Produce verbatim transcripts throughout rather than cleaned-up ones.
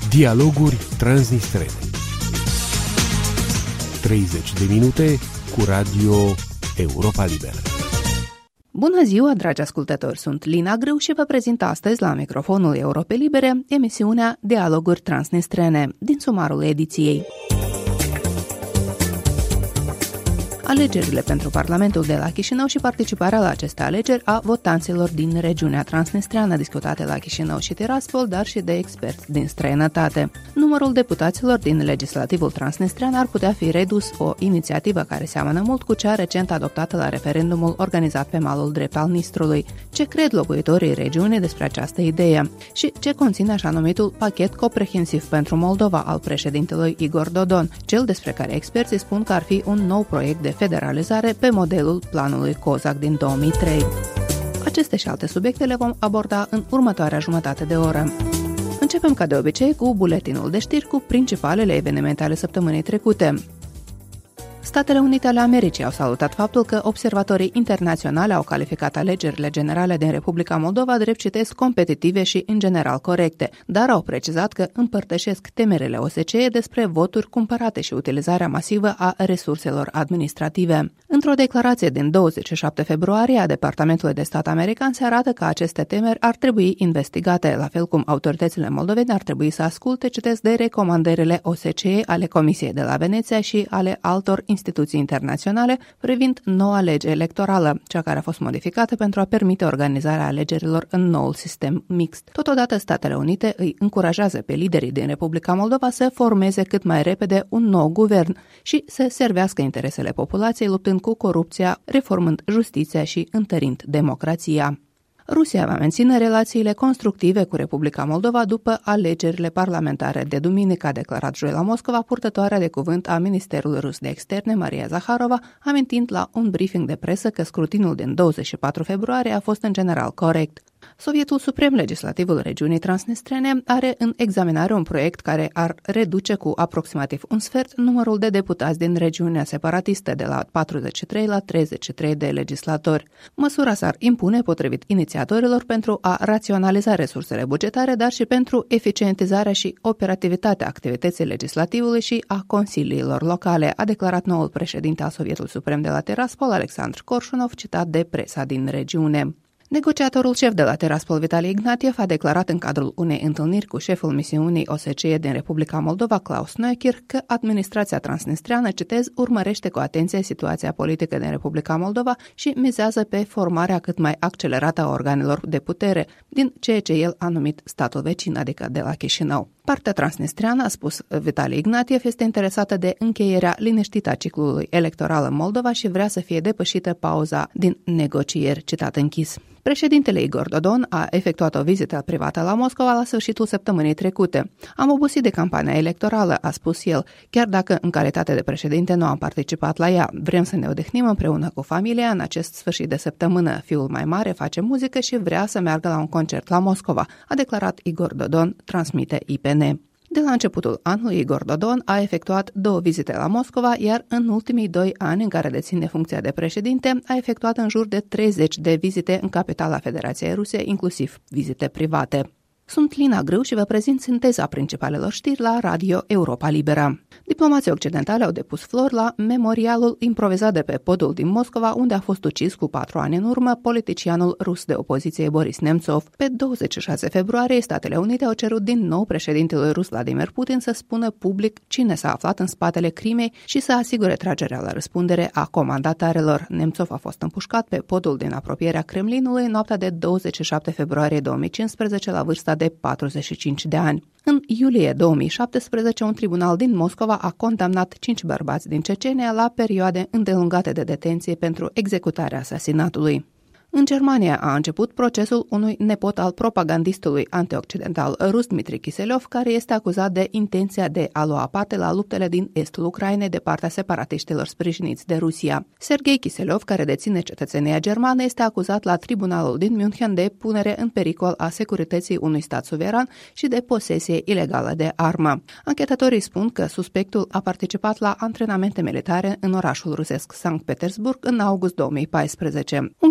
Dialoguri transnistrene. treizeci de minute cu Radio Europa Liberă. Bună ziua, dragi ascultători! Sunt Lina Grâu și vă prezint astăzi la microfonul Europei Libere emisiunea Dialoguri transnistrene din sumarul ediției. Alegerile pentru Parlamentul de la Chișinău și participarea la aceste alegeri a votanților din regiunea transnistreană, discutate la Chișinău și Tiraspol, dar și de experți din străinătate. Numărul deputaților din legislativul transnistrean ar putea fi redus, o inițiativă care seamănă mult cu cea recent adoptată la referendumul organizat pe malul drept al Nistrului. Ce cred locuitorii regiunii despre această idee? Și ce conține așa numitul pachet comprehensiv pentru Moldova al președintelui Igor Dodon, cel despre care experții spun că ar fi un nou proiect de federalizare pe modelul planului COSAC din două mii trei. Aceste și alte subiecte le vom aborda în următoarea jumătate de oră. Începem ca de obicei cu buletinul de știri cu principalele evenimente ale săptămânii trecute. Statele Unite ale Americii au salutat faptul că observatorii internaționali au calificat alegerile generale din Republica Moldova drept, citesc, competitive și în general corecte, dar au precizat că împărtășesc temerile O S C E despre voturi cumpărate și utilizarea masivă a resurselor administrative. Într-o declarație din douăzeci și șapte februarie a Departamentului de Stat american se arată că aceste temeri ar trebui investigate, la fel cum autoritățile moldovene ar trebui să asculte, citesc, de recomandările O S C E ale Comisiei de la Veneția și ale altor instituții internaționale privind noua lege electorală, cea care a fost modificată pentru a permite organizarea alegerilor în noul sistem mixt. Totodată, Statele Unite îi încurajează pe liderii din Republica Moldova să formeze cât mai repede un nou guvern și să servească interesele populației, luptând cu corupția, reformând justiția și întărind democrația. Rusia va menține relațiile constructive cu Republica Moldova după alegerile parlamentare de duminică, a declarat joi la Moscova purtătoarea de cuvânt a Ministerului Rus de Externe, Maria Zaharova, amintind la un briefing de presă că scrutinul din douăzeci și patru februarie a fost în general corect. Sovietul Suprem, legislativul regiunii transnistrene, are în examinare un proiect care ar reduce cu aproximativ un sfert numărul de deputați din regiunea separatistă de la patruzeci și trei la treizeci și trei de legislatori. Măsura s-ar impune, potrivit inițiatorilor, pentru a raționaliza resursele bugetare, dar și pentru eficientizarea și operativitatea activității legislativului și a consiliilor locale, a declarat noul președinte al Sovietul Suprem de la Tiraspol, Alexandru Korshunov, citat de presa din regiune. Negociatorul șef de la Tiraspol, Vitali Ignatiev, a declarat în cadrul unei întâlniri cu șeful misiunii O S C E din Republica Moldova, Klaus Neukirch, că administrația transnistreană, citez, urmărește cu atenție situația politică din Republica Moldova și mizează pe formarea cât mai accelerată a organelor de putere, din ceea ce el a numit statul vecin, adică de la Chișinău. Partea transnistreană, a spus Vitali Ignatiev, este interesată de încheierea liniștită a ciclului electoral în Moldova și vrea să fie depășită pauza din negocieri, citat închis. Președintele Igor Dodon a efectuat o vizită privată la Moscova la sfârșitul săptămânii trecute. Am obosit de campania electorală, a spus el, chiar dacă în calitate de președinte nu am participat la ea. Vrem să ne odihnim împreună cu familia în acest sfârșit de săptămână. Fiul mai mare face muzică și vrea să meargă la un concert la Moscova, a declarat Igor Dodon, transmite I P N. De la începutul anului, Igor Dodon a efectuat două vizite la Moscova, iar în ultimii doi ani în care deține funcția de președinte, a efectuat în jur de treizeci de vizite în capitala Federației Ruse, inclusiv vizite private. Sunt Lina Grâu și vă prezint sinteza principalelor știri la Radio Europa Liberă. Diplomații occidentali au depus flori la memorialul improvizat de pe podul din Moscova, unde a fost ucis cu patru ani în urmă politicianul rus de opoziție Boris Nemțov. Pe douăzeci și șase februarie, Statele Unite au cerut din nou președintelui rus Vladimir Putin să spună public cine s-a aflat în spatele crimei și să asigure tragerea la răspundere a comandatarelor. Nemțov a fost împușcat pe podul din apropierea Kremlinului în noaptea de douăzeci și șapte februarie două mii cincisprezece la vârsta de patruzeci și cinci de ani. În iulie două mii șaptesprezece, un tribunal din Moscova a condamnat cinci bărbați din Cecenia la perioade îndelungate de detenție pentru executarea asasinatului. În Germania a început procesul unui nepot al propagandistului antioccidental rus Dmitri Kiselev, care este acuzat de intenția de a lua parte la luptele din estul Ucrainei de partea separatiștilor sprijiniți de Rusia. Sergei Kiselev, care deține cetățenia germană, este acuzat la tribunalul din München de punere în pericol a securității unui stat suveran și de posesie ilegală de armă. Anchetatorii spun că suspectul a participat la antrenamente militare în orașul rusesc Sankt Petersburg în august două mii paisprezece. Unchiul său,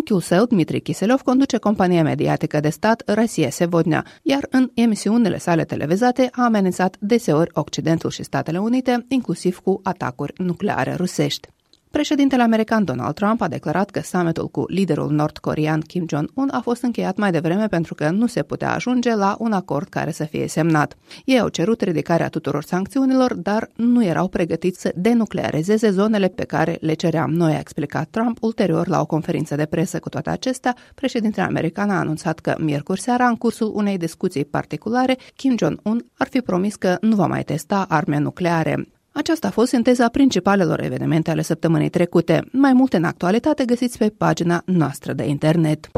Dmitry Kiselov conduce compania mediatică de stat Rosia Sevodnia, iar în emisiunile sale televizate a amenințat deseori Occidentul și Statele Unite, inclusiv cu atacuri nucleare rusești. Președintele american Donald Trump a declarat că summitul cu liderul nord-corean Kim Jong-un a fost încheiat mai devreme pentru că nu se putea ajunge la un acord care să fie semnat. Ei au cerut ridicarea tuturor sancțiunilor, dar nu erau pregătiți să denuclearizeze zonele pe care le ceream noi, a explicat Trump ulterior la o conferință de presă. Cu toate acestea, președintele american a anunțat că miercuri seara, în cursul unei discuții particulare, Kim Jong-un ar fi promis că nu va mai testa arme nucleare. Aceasta a fost sinteza principalelor evenimente ale săptămânii trecute. Mai multe în actualitate găsiți pe pagina noastră de internet.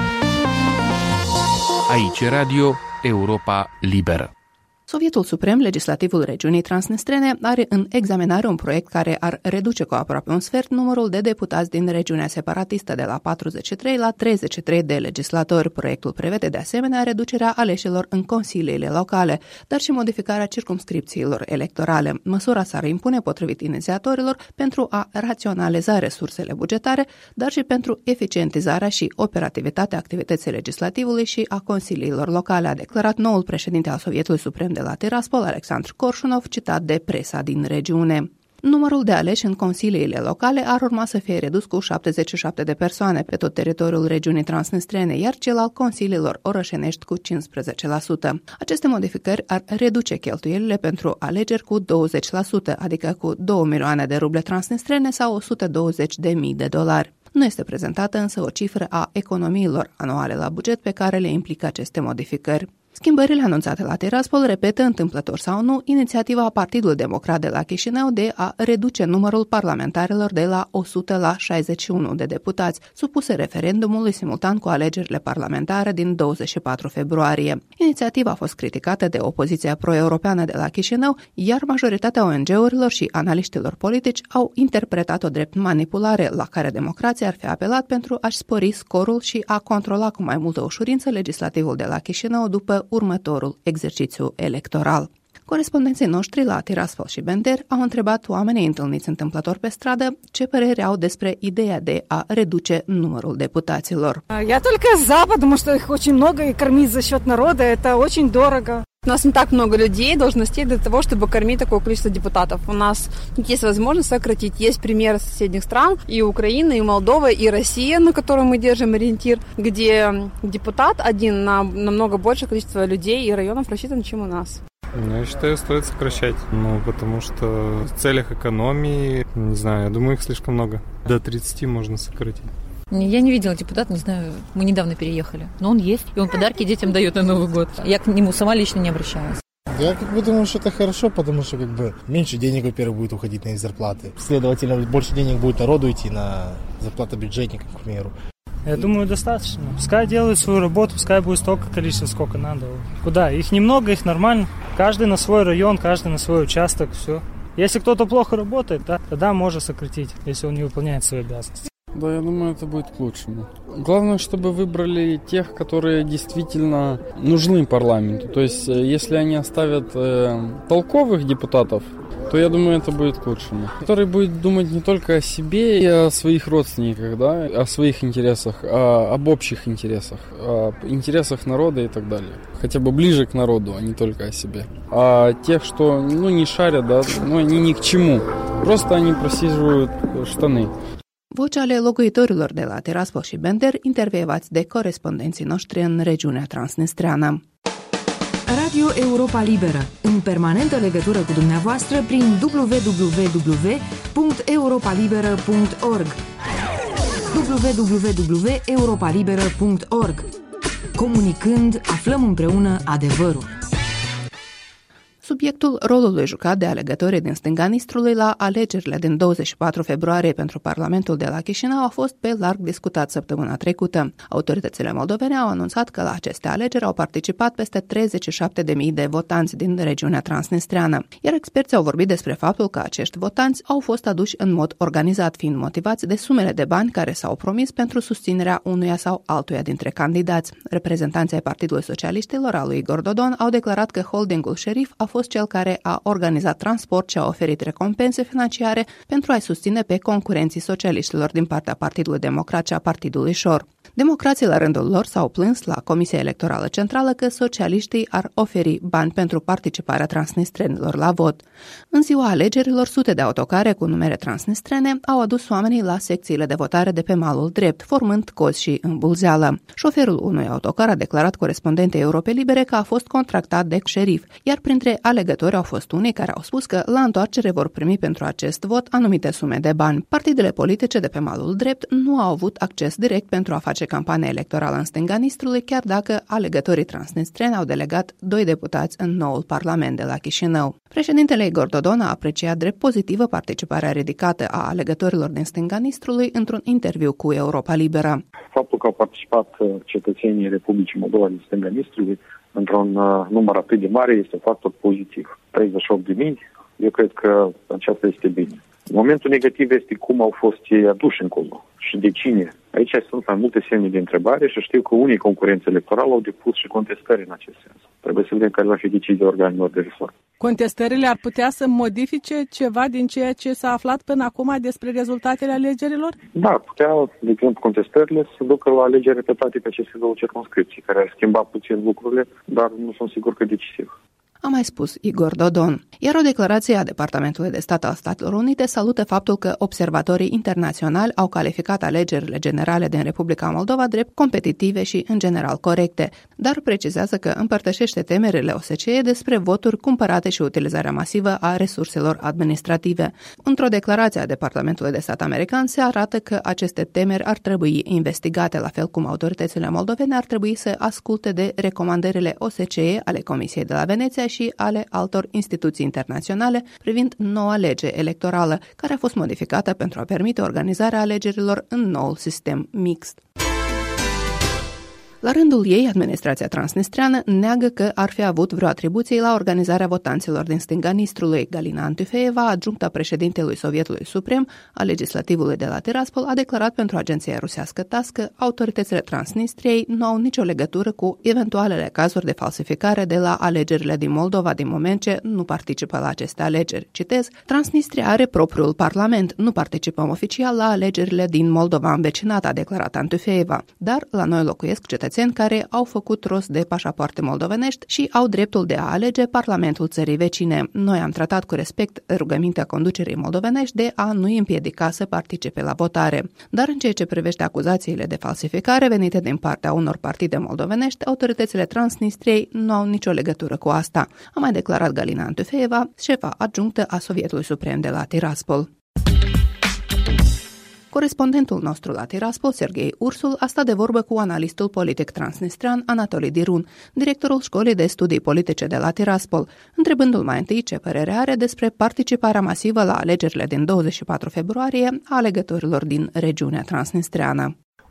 Aici Radio Europa Liberă. Sovietul Suprem, legislativul regiunii Transnistrene, are în examinare un proiect care ar reduce cu aproape un sfert numărul de deputați din regiunea separatistă de la patruzeci și trei la treizeci și trei de legislatori. Proiectul prevede de asemenea reducerea aleșilor în consiliile locale, dar și modificarea circumscripțiilor electorale. Măsura s-ar impune potrivit inițiatorilor pentru a raționaliza resursele bugetare, dar și pentru eficientizarea și operativitatea activității legislativului și a consiliilor locale, a declarat noul președinte al Sovietului Suprem de la Tiraspol, Alexandru Korshunov, citat de presa din regiune. Numărul de aleși în consiliile locale ar urma să fie redus cu șaptezeci și șapte de persoane pe tot teritoriul regiunii Transnistrene, iar cel al consiliilor orășenești cu cincisprezece la sută. Aceste modificări ar reduce cheltuielile pentru alegeri cu douăzeci la sută, adică cu două milioane de ruble transnistrene sau o sută douăzeci de mii de dolari. Nu este prezentată însă o cifră a economiilor anuale la buget pe care le implică aceste modificări. Schimbările anunțate la Tiraspol repetă, întâmplător sau nu, inițiativa Partidului Democrat de la Chișinău de a reduce numărul parlamentarilor de la o sută la șaizeci și unu de deputați, supuse referendumului simultan cu alegerile parlamentare din douăzeci și patru februarie. Inițiativa a fost criticată de opoziția pro-europeană de la Chișinău, iar majoritatea O N G-urilor și analiștilor politici au interpretat-o drept manipulare, la care democrația ar fi apelat pentru a-și spori scorul și a controla cu mai multă ușurință legislativul de la Chișinău după următorul exercițiu electoral. Corespondenții noștri la Tiraspol și Bender au întrebat oamenii întâlniți întâmplător pe stradă ce părere au despre ideea de a reduce numărul deputaților. Я только за, потому что их очень много и кормить за счет народа это очень дорого. У нас не так много людей, должностей для того, чтобы кормить такое количество депутатов. У нас есть возможность сократить. Есть примеры соседних стран, и Украина, и Молдова, и Россия, на которой мы держим ориентир, где депутат один на намного большее количество людей и районов рассчитан, чем у нас. Я считаю, стоит сокращать. Ну, потому что в целях экономии, не знаю, я думаю, их слишком много. До тридцати можно сократить. Я не видела депутата, не знаю, мы недавно переехали, но он есть, и он подарки детям дает на Новый год. Я к нему сама лично не обращалась. Я как бы думаю, что это хорошо, потому что как бы меньше денег, во-первых, будет уходить на их зарплаты. Следовательно, больше денег будет народу идти на зарплату бюджетникам, к примеру. Я думаю, достаточно. Пускай делают свою работу, пускай будет столько количества, сколько надо. Куда? Их немного, их нормально. Каждый на свой район, каждый на свой участок, все. Если кто-то плохо работает, да, тогда можно сократить, если он не выполняет свои обязанности. Да, я думаю, это будет к лучшему. Главное, чтобы выбрали тех, которые действительно нужны парламенту. То есть, если они оставят э, толковых депутатов, то я думаю, это будет к лучшему. Который будет думать не только о себе и о своих родственниках, да, о своих интересах, а об общих интересах, о интересах народа и так далее. Хотя бы ближе к народу, а не только о себе. А тех, что, ну, не шарят, да, ну, они ни к чему. Просто они просиживают штаны. Voci ale locuitorilor de la Tiraspol și Bender, intervievați de corespondenții noștri în regiunea transnistreană. Radio Europa Liberă, în permanentă legătură cu dumneavoastră prin w w w punct europa liberă punct org w w w punct europa liberă punct org. Comunicând, aflăm împreună adevărul. Subiectul rolului jucat de alegătorii din stânga Nistrului la alegerile din douăzeci și patru februarie pentru Parlamentul de la Chișinău a fost pe larg discutat săptămâna trecută. Autoritățile moldovene au anunțat că la aceste alegeri au participat peste treizeci și șapte de mii de votanți din regiunea transnistreană, iar experții au vorbit despre faptul că acești votanți au fost aduși în mod organizat, fiind motivați de sumele de bani care s-au promis pentru susținerea unuia sau altuia dintre candidați. Reprezentanții ai Partidului Socialiștilor, al lui Igor Dodon, au declarat că holdingul Șerif a fost cel care a organizat transport și a oferit recompense financiare pentru a-i susține pe concurenții socialiștilor din partea Partidului Democrat și a Partidului Șor. Democrații la rândul lor s-au plâns la Comisia Electorală Centrală că socialiștii ar oferi bani pentru participarea transnistrenilor la vot. În ziua alegerilor, sute de autocare cu numere transnistrene au adus oamenii la secțiile de votare de pe malul drept, formând cozi și îmbulzeală. Șoferul unui autocar a declarat corespondentei Europe Libere că a fost contractat de șerif, iar printre alegători au fost unii care au spus că la întoarcere vor primi pentru acest vot anumite sume de bani. Partidele politice de pe malul drept nu au avut acces direct pentru a face campania electorală în stânga Nistrului, chiar dacă alegătorii transnistreni au delegat doi deputați în noul Parlament de la Chișinău. Președintele Igor Dodon a apreciat drept pozitivă participarea ridicată a alegătorilor din stânga Nistrului într-un interviu cu Europa Liberă. Faptul că au participat cetățenii Republicii Moldova din stânga Nistrului într-un număr atât de mare este un factor pozitiv. treizeci și opt de mii, eu cred că aceasta este bine. Momentul negativ este cum au fost ei aduși încolo și de cine. Aici sunt mai multe semne de întrebare și știu că unii concurenți electorali au depus și contestări în acest sens. Trebuie să vedem care va fi decizia organelor de resort. Contestările ar putea să modifice ceva din ceea ce s-a aflat până acum despre rezultatele alegerilor? Da, putea, de exemplu, contestările să ducă la alegeri repetate pe aceste două circumscripții, care ar schimba puțin lucrurile, dar nu sunt sigur că decisiv. A mai spus Igor Dodon. Iar o declarație a Departamentului de Stat al Statelor Unite salută faptul că observatorii internaționali au calificat alegerile generale din Republica Moldova drept competitive și în general corecte, dar precizează că împărtășește temerile O S C E despre voturi cumpărate și utilizarea masivă a resurselor administrative. Într-o declarație a Departamentului de Stat american se arată că aceste temeri ar trebui investigate, la fel cum autoritățile moldovene ar trebui să asculte de recomandările O S C E ale Comisiei de la Veneția și ale altor instituții internaționale privind noua lege electorală, care a fost modificată pentru a permite organizarea alegerilor în noul sistem mixt. La rândul ei, administrația transnistreană neagă că ar fi avut vreo atribuție la organizarea votanților din stânga Nistrului. Galina Antufeeva, adjuncta președintelui Sovietului Suprem a legislativului de la Tiraspol, a declarat pentru agenția rusească T A S că autoritățile Transnistriei nu au nicio legătură cu eventualele cazuri de falsificare de la alegerile din Moldova, din moment ce nu participă la aceste alegeri. Citez, Transnistria are propriul parlament, nu participăm oficial la alegerile din Moldova învecinată, a declarat Antufeeva, dar la noi locuiesc cetățeni care au făcut rost de pașapoarte moldovenești și au dreptul de a alege Parlamentul țării vecine. Noi am tratat cu respect rugămintea conducerii moldovenești de a nu-i împiedica să participe la votare. Dar în ceea ce privește acuzațiile de falsificare venite din partea unor partide moldovenești, autoritățile Transnistriei nu au nicio legătură cu asta, a mai declarat Galina Antufeeva, șefa adjunctă a Sovietului Suprem de la Tiraspol. Corespondentul nostru la Tiraspol, Serghei Ursul, a stat de vorbă cu analistul politic transnistrean Anatoli Dirun, directorul școlii de studii politice de la Tiraspol, întrebându-l mai întâi ce părere are despre participarea masivă la alegerile din douăzeci și patru februarie a alegătorilor din regiunea transnistreană.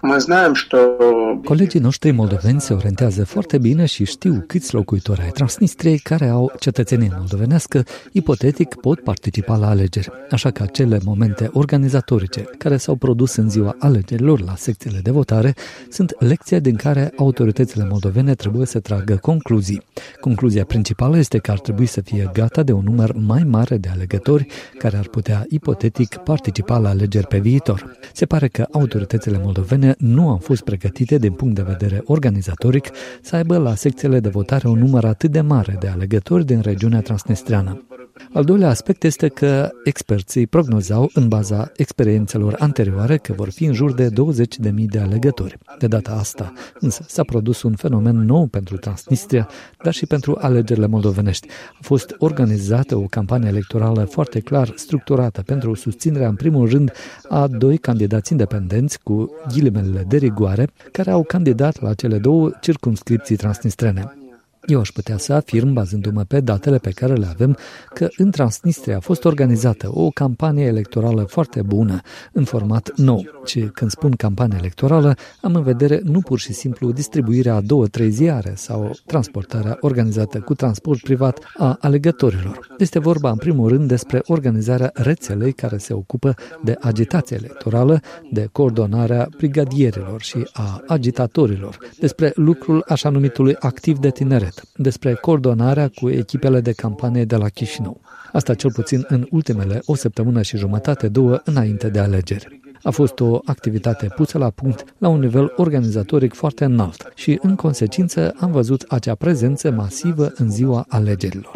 Colegii noștri moldoveni se orientează foarte bine și știu câți locuitori ai Transnistriei care au cetățenie moldovenească, ipotetic pot participa la alegeri. Așa că acele momente organizatorice care s-au produs în ziua alegerilor la secțiile de votare sunt lecția din care autoritățile moldovene trebuie să tragă concluzii. Concluzia principală este că ar trebui să fie gata de un număr mai mare de alegători care ar putea ipotetic participa la alegeri pe viitor. Se pare că autoritățile moldovene nu au fost pregătite din punct de vedere organizatoric să aibă la secțiile de votare un număr atât de mare de alegători din regiunea transnistreană. Al doilea aspect este că experții prognozau în baza experiențelor anterioare că vor fi în jur de douăzeci de mii de alegători. De data asta, însă, s-a produs un fenomen nou pentru Transnistria, dar și pentru alegerile moldovenești. A fost organizată o campanie electorală foarte clar structurată pentru susținerea, în primul rând, a doi candidați independenți cu ghilimelele de rigoare, care au candidat la cele două circumscripții transnistrene. Eu aș putea să afirm, bazându-mă pe datele pe care le avem, că în Transnistria a fost organizată o campanie electorală foarte bună, în format nou. Și când spun campanie electorală, am în vedere nu pur și simplu distribuirea a două, trei ziare sau transportarea organizată cu transport privat a alegătorilor. Este vorba, în primul rând, despre organizarea rețelei care se ocupă de agitație electorală, de coordonarea brigadierilor și a agitatorilor, despre lucrul așa numitului activ de tineret, despre coordonarea cu echipele de campanie de la Chișinău. Asta cel puțin în ultimele o săptămână și jumătate, două, înainte de alegeri. A fost o activitate pusă la punct la un nivel organizatoric foarte înalt și, în consecință, am văzut acea prezență masivă în ziua alegerilor.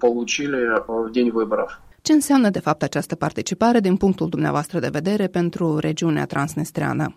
Ce înseamnă, de fapt, această participare din punctul dumneavoastră de vedere pentru regiunea transnistreană?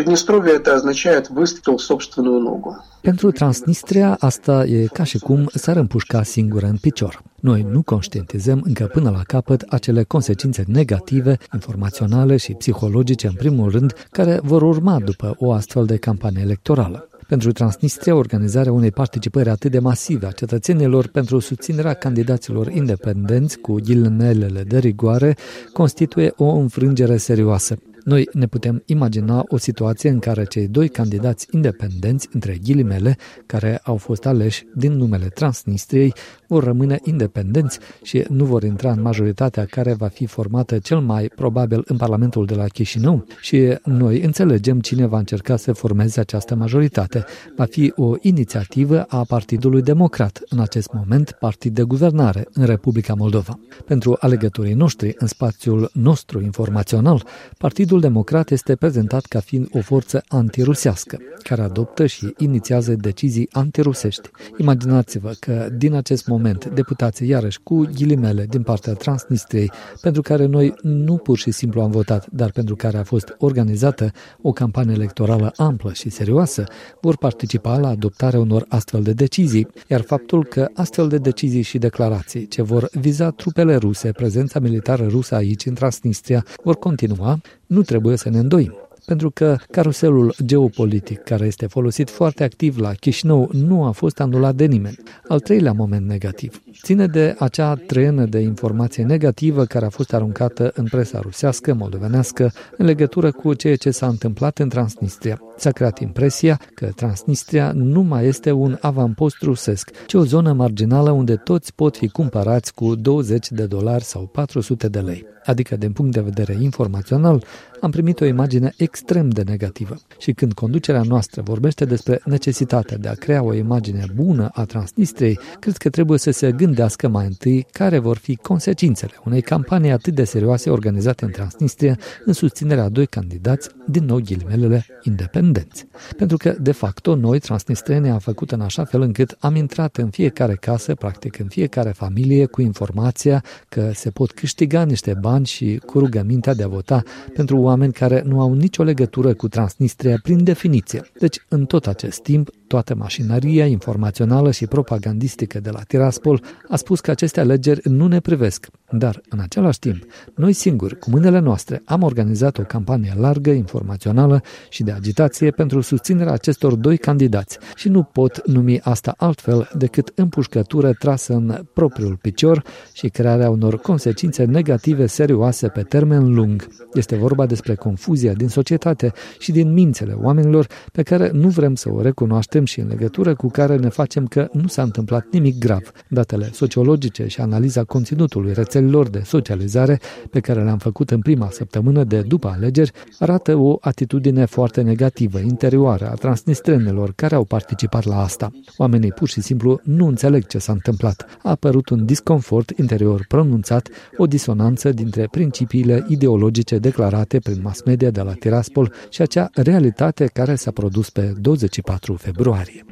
Pentru Transnistria, asta e ca și cum s-ar împușca singură în picior. Noi nu conștientizăm încă până la capăt acele consecințe negative, informaționale și psihologice, în primul rând, care vor urma după o astfel de campanie electorală. Pentru Transnistria, organizarea unei participări atât de masive a cetățenilor pentru susținerea candidaților independenți cu ghilimelele de rigoare constituie o înfrângere serioasă. Noi ne putem imagina o situație în care cei doi candidați independenți, între ghilimele, care au fost aleși din numele Transnistriei, vor rămâne independenți și nu vor intra în majoritatea care va fi formată cel mai probabil în Parlamentul de la Chișinău și noi înțelegem cine va încerca să formeze această majoritate. Va fi o inițiativă a Partidului Democrat, în acest moment partid de guvernare în Republica Moldova. Pentru alegătorii noștri, în spațiul nostru informațional, Partidul Democrat este prezentat ca fiind o forță antirusească, care adoptă și inițiază decizii antirusești. Imaginați-vă că din acest moment deputații iarăși cu ghilimele din partea Transnistriei, pentru care noi nu pur și simplu am votat, dar pentru care a fost organizată o campanie electorală amplă și serioasă, vor participa la adoptarea unor astfel de decizii, iar faptul că astfel de decizii și declarații ce vor viza trupele ruse, prezența militară rusă aici în Transnistria, vor continua, nu trebuie să ne îndoim. Pentru că caruselul geopolitic care este folosit foarte activ la Chișinău nu a fost anulat de nimeni. Al treilea moment negativ ține de acea trenă de informație negativă care a fost aruncată în presa rusească, moldovenească, în legătură cu ceea ce s-a întâmplat în Transnistria. S-a creat impresia că Transnistria nu mai este un avampost rusesc, ci o zonă marginală unde toți pot fi cumpărați cu douăzeci de dolari sau patru sute de lei. Adică, din punct de vedere informațional, am primit o imagine extrem de negativă. Și când conducerea noastră vorbește despre necesitatea de a crea o imagine bună a Transnistriei, cred că trebuie să se gândească mai întâi care vor fi consecințele unei campanii atât de serioase organizate în Transnistria în susținerea a doi candidați, din nou ghilimelele, independenți. Pentru că, de facto, noi, transnistrieni, am făcut în așa fel încât am intrat în fiecare casă, practic în fiecare familie, cu informația că se pot câștiga niște bani și cu rugămintea de a vota pentru oameni care nu au nicio legătură cu Transnistria prin definiție. Deci, în tot acest timp, toată mașinăria informațională și propagandistică de la Tiraspol a spus că aceste alegeri nu ne privesc. Dar, în același timp, noi singuri, cu mâinile noastre, am organizat o campanie largă, informațională și de agitație pentru susținerea acestor doi candidați și nu pot numi asta altfel decât împușcătură trasă în propriul picior și crearea unor consecințe negative serioase pe termen lung. Este vorba despre confuzia din societate și din mințele oamenilor pe care nu vrem să o recunoaștem și în legătură cu care ne facem că nu s-a întâmplat nimic grav. Datele sociologice și analiza conținutului rețelelor de socializare pe care le-am făcut în prima săptămână de după alegeri arată o atitudine foarte negativă, interioară a transnistrenilor care au participat la asta. Oamenii pur și simplu nu înțeleg ce s-a întâmplat. A apărut un disconfort interior pronunțat, o disonanță dintre principiile ideologice declarate prin mass media de la Tiraspol și acea realitate care s-a produs pe douăzeci și patru februarie.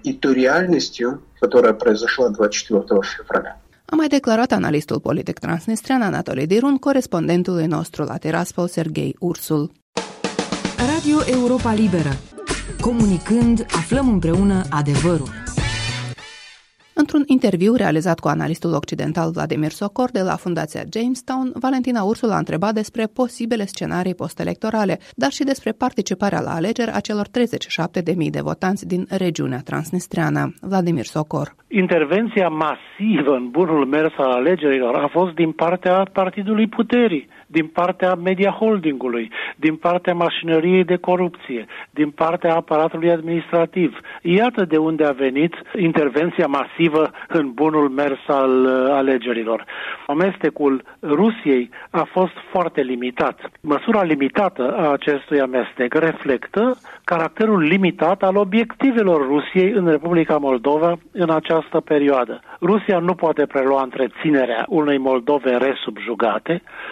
A mai declarat analistul politic transnistrian Anatolii Dirun, corespondentului nostru la Tiraspol, Serghei Ursul. Radio Europa Liberă. Comunicând, aflăm împreună adevărul. Într-un interviu realizat cu analistul occidental Vladimir Socor de la Fundația Jamestown, Valentina Ursul a întrebat despre posibile scenarii postelectorale, dar și despre participarea la alegeri a celor treizeci și șapte de mii de votanți din regiunea transnistreană. Vladimir Socor. Intervenția masivă în bunul mers al alegerilor a fost din partea partidului puterii, din partea media holdingului, din partea mașinăriei de corupție, din partea aparatului administrativ. Iată de unde a venit intervenția masivă în bunul mers al alegerilor. Amestecul Rusiei a fost foarte limitat. Măsura limitată a acestui amestec reflectă caracterul limitat al obiectivelor Rusiei în Republica Moldova în această perioadă. Rusia nu poate prelua întreținerea unei Moldove resubjugate, Rusia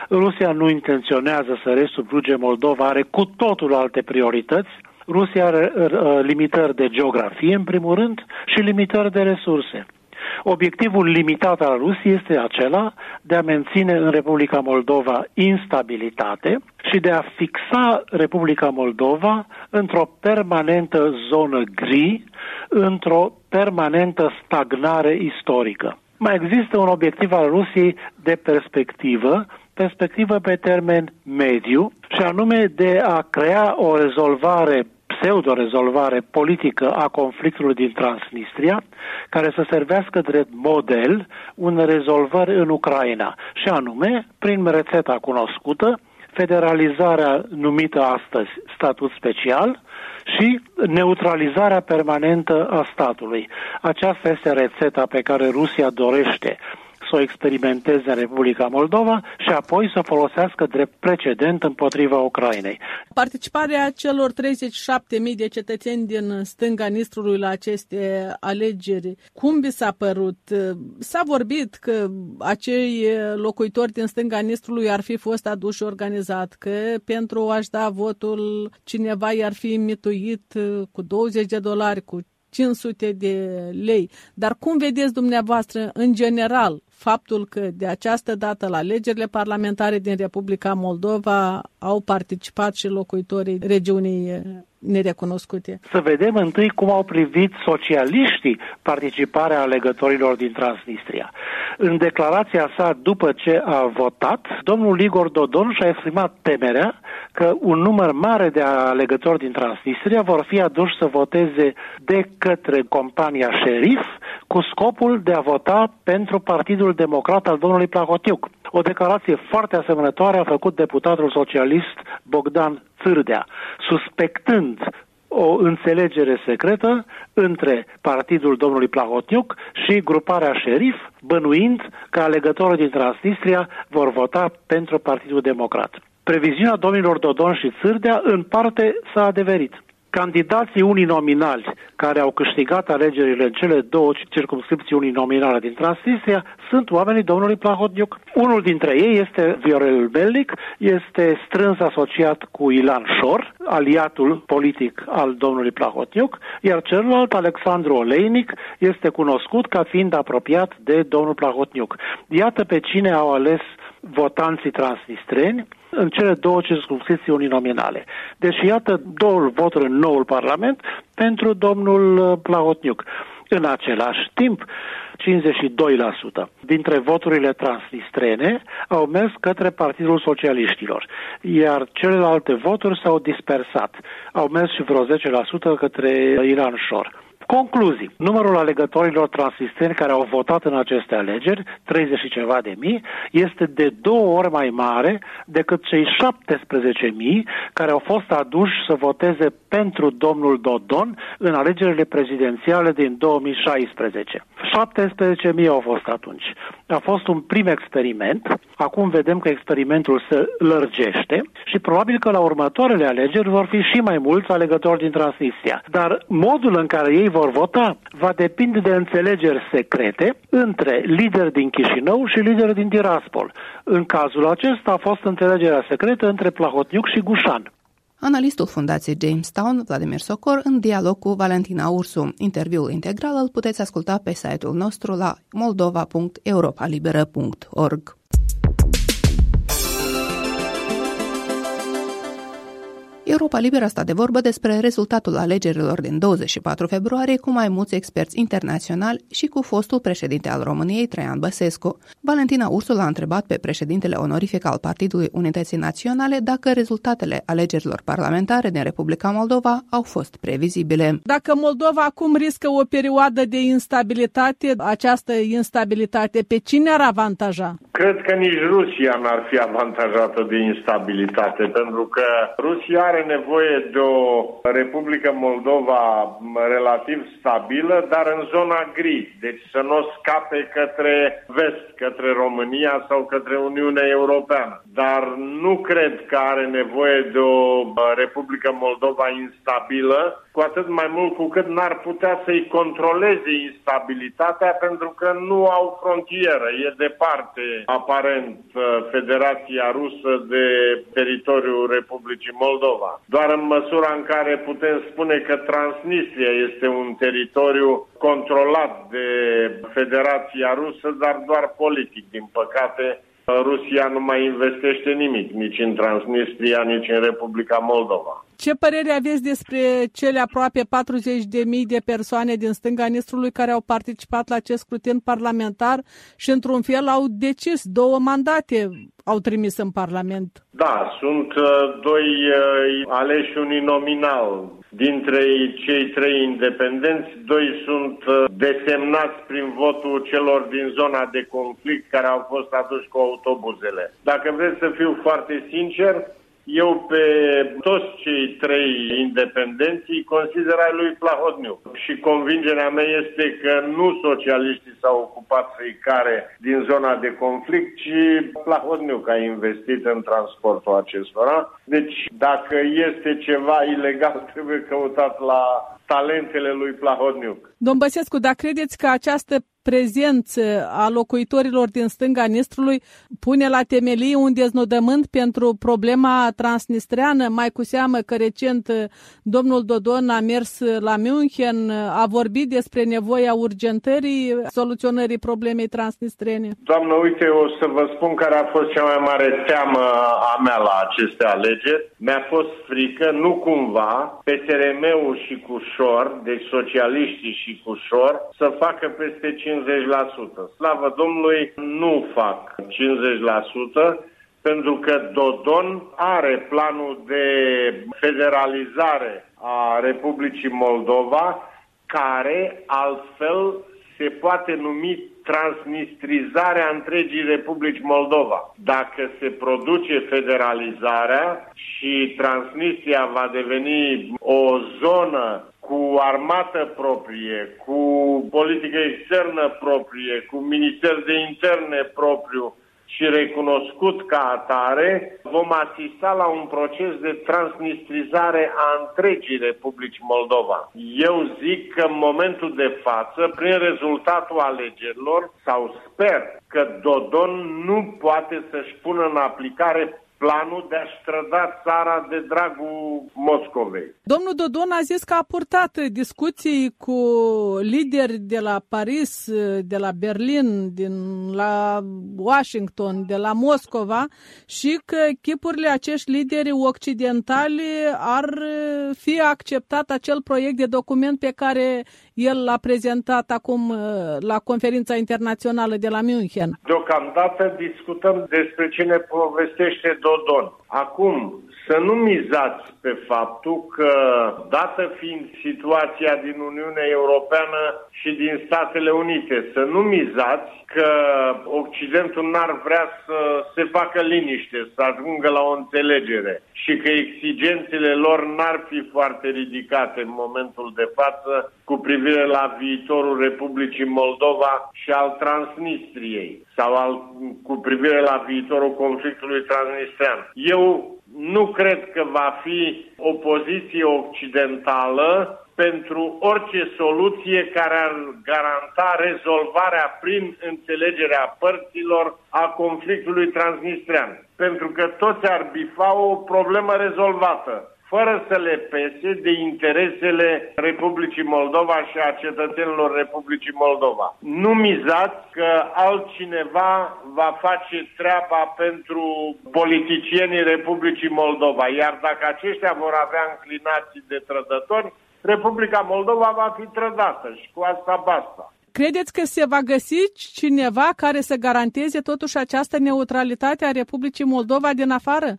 Rusia nu intenționează să resubjuge Moldova, are cu totul alte priorități. Rusia are limitări de geografie, în primul rând, și limitări de resurse. Obiectivul limitat al Rusiei este acela de a menține în Republica Moldova instabilitate și de a fixa Republica Moldova într-o permanentă zonă gri, într-o permanentă stagnare istorică. Mai există un obiectiv al Rusiei de perspectivă, perspectivă pe termen mediu, și anume de a crea o rezolvare pseudo-rezolvare politică a conflictului din Transnistria, care să servească drept model unei rezolvări în Ucraina, și anume prin rețeta cunoscută, federalizarea numită astăzi statut special și neutralizarea permanentă a statului. Aceasta este rețeta pe care Rusia dorește să o experimenteze în Republica Moldova și apoi să o folosească drept precedent împotriva Ucrainei. Participarea celor treizeci și șapte mii de cetățeni din stânga Nistrului la aceste alegeri, cum vi s-a părut? S-a vorbit că acei locuitori din stânga Nistrului ar fi fost aduși organizat, că pentru a-și da votul cineva i-ar fi mituit cu douăzeci de dolari, cu cinci sute de lei. Dar cum vedeți dumneavoastră, în general, faptul că de această dată la alegerile parlamentare din Republica Moldova au participat și locuitorii regiunii nerecunoscute? Să vedem întâi cum au privit socialiștii participarea alegătorilor din Transnistria. În declarația sa după ce a votat, domnul Igor Dodon și-a exprimat temerea că un număr mare de alegători din Transnistria vor fi aduși să voteze de către compania Șerif cu scopul de a vota pentru Partidul Democrat al domnului Plahotniuc. O declarație foarte asemănătoare a făcut deputatul socialist Bogdan Țârdea, suspectând o înțelegere secretă între partidul domnului Plahotniuc și gruparea Șerif, bănuind că alegătorii din Transnistria vor vota pentru Partidul Democrat. Previziunea domnilor Dodon și Țârdea în parte s-a adeverit. Candidații uninominali care au câștigat alegerile în cele două circumscripții uninominale din Transnistria sunt oamenii domnului Plahotniuc. Unul dintre ei este Viorel Melnic, este strâns asociat cu Ilan Șor, aliatul politic al domnului Plahotniuc, iar celălalt, Alexandru Oleinic, este cunoscut ca fiind apropiat de domnul Plahotniuc. Iată pe cine au ales votanții transnistreni în cele două circumscripții uninominale. Deci iată două voturi în noul Parlament pentru domnul Plahotniuc. În același timp, cincizeci și doi la sută dintre voturile transnistrene au mers către Partidul Socialiștilor, iar celelalte voturi s-au dispersat. Au mers și vreo zece la sută către Ilan Șor. Concluzii. Numărul alegătorilor transnistreni care au votat în aceste alegeri, treizeci și ceva de mii, este de două ori mai mare decât cei șaptesprezece mii care au fost aduși să voteze pentru domnul Dodon în alegerile prezidențiale din două mii șaisprezece. șaptesprezece mii au fost atunci. A fost un prim experiment. Acum vedem că experimentul se lărgește și probabil că la următoarele alegeri vor fi și mai mulți alegători din Transnistria. Dar modul în care ei vor vota va depinde de înțelegeri secrete între lideri din Chișinău și lideri din Tiraspol. În cazul acesta a fost înțelegerea secretă între Plahotniuc și Gușan. Analistul Fundației Jamestown, Vladimir Socor, în dialog cu Valentina Ursu. Interviul integral îl puteți asculta pe site-ul nostru la moldova punct europalibera punct org. Europa Liberă a stat de vorbă despre rezultatul alegerilor din douăzeci și patru februarie cu mai mulți experți internaționali și cu fostul președinte al României, Traian Băsescu. Valentina Ursu l-a întrebat pe președintele onorific al Partidului Unității Naționale dacă rezultatele alegerilor parlamentare din Republica Moldova au fost previzibile. Dacă Moldova acum riscă o perioadă de instabilitate, această instabilitate pe cine ar avantaja? Cred că nici Rusia n-ar fi avantajată de instabilitate, pentru că Rusia are nevoie de o Republică Moldova relativ stabilă, dar în zona gri, deci să nu scape către vest, către România sau către Uniunea Europeană. Dar nu cred că are nevoie de o Republică Moldova instabilă, cu atât mai mult cu cât n-ar putea să-i controleze instabilitatea, pentru că nu au frontieră. E departe, aparent, Federația Rusă de teritoriul Republicii Moldova. Doar în măsura în care putem spune că Transnistria este un teritoriu controlat de Federația Rusă, dar doar politic, din păcate. Rusia nu mai investește nimic, nici în Transnistria, nici în Republica Moldova. Ce părere aveți despre cele aproape patruzeci de mii de persoane din stânga Nistrului care au participat la acest scrutin parlamentar și într-un fel au decis, două mandate au trimis în Parlament? Da, sunt uh, doi uh, aleși uninominal. Dintre cei trei independenți, doi sunt uh, desemnați prin votul celor din zona de conflict care au fost aduși cu autobuzele. Dacă vreți să fiu foarte sincer, eu pe toți cei trei independenți îi consider ai lui Plahodniuc. Și convingerea mea este că nu socialiștii s-au ocupat să-i care din zona de conflict, ci Plahodniuc a investit în transportul acestora. Deci, dacă este ceva ilegal, trebuie căutat la talentele lui Plahodniuc. Domn Băsescu, dar credeți că această prezență a locuitorilor din stânga Nistrului pune la temelii un deznodământ pentru problema transnistreană, mai cu seamă că recent domnul Dodon a mers la München, a vorbit despre nevoia urgentării soluționării problemei transnistrene? Doamnă, uite, o să vă spun care a fost cea mai mare teamă a mea la aceste alegeri. Mi-a fost frică, nu cumva, P S R M-ul și Cușor, deci socialiștii și Cușor, să facă peste cincizeci la sută. Slavă Domnului, nu fac cincizeci la sută, pentru că Dodon are planul de federalizare a Republicii Moldova, care altfel se poate numi transnistrizarea întregii Republici Moldova. Dacă se produce federalizarea și Transnistria va deveni o zonă cu armată proprie, cu politică externă proprie, cu minister de interne propriu și recunoscut ca atare, vom asista la un proces de transnistrizare a întregii Republici Moldova. Eu zic că în momentul de față, prin rezultatul alegerilor, sau sper că Dodon nu poate să-și pună în aplicare planul de a-și trăda țara de dragul Moscovei. Domnul Dodon a zis că a purtat discuții cu lideri de la Paris, de la Berlin, din la Washington, de la Moscova și că chipurile acești lideri occidentali ar fi acceptat acel proiect de document pe care el l-a prezentat acum la conferința internațională de la München. Deocamdată discutăm despre ce ne povestește Dodon. Acum, să nu mizați pe faptul că, dată fiind situația din Uniunea Europeană și din Statele Unite, să nu mizați că Occidentul n-ar vrea să se facă liniște, să ajungă la o înțelegere și că exigențele lor n-ar fi foarte ridicate în momentul de față cu privire la viitorul Republicii Moldova și al Transnistriei sau al, cu privire la viitorul conflictului transnistrean. Eu nu cred că va fi o poziție occidentală pentru orice soluție care ar garanta rezolvarea prin înțelegerea părților a conflictului transnistrean. Pentru că toți ar bifa o problemă rezolvată, fără să le pese de interesele Republicii Moldova și a cetățenilor Republicii Moldova. Nu mizați că altcineva va face treaba pentru politicienii Republicii Moldova, iar dacă aceștia vor avea înclinații de trădători, Republica Moldova va fi trădată și cu asta basta. Credeți că se va găsi cineva care să garanteze totuși această neutralitate a Republicii Moldova din afară?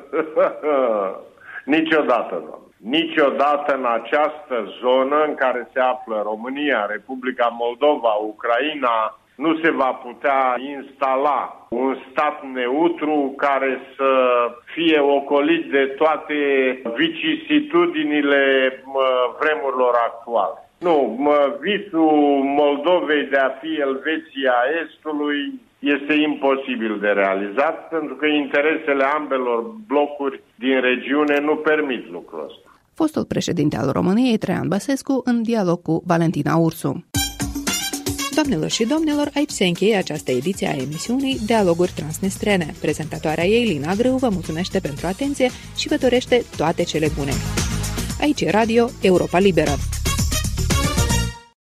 Niciodată, doamne. Niciodată în această zonă în care se află România, Republica Moldova, Ucraina, nu se va putea instala un stat neutru care să fie ocolit de toate vicisitudinile vremurilor actuale. Nu, visul Moldovei de a fi Elveția Estului este imposibil de realizat, pentru că interesele ambelor blocuri din regiune nu permit lucrul ăsta. Fostul președinte al României, Traian Băsescu, în dialog cu Valentina Ursu. Doamnelor și domnilor, aici se încheie această ediție a emisiunii Dialoguri Transnistrene. Prezentatoarea ei, Lina Grâu, vă mulțumește pentru atenție și vă dorește toate cele bune. Aici e Radio Europa Liberă.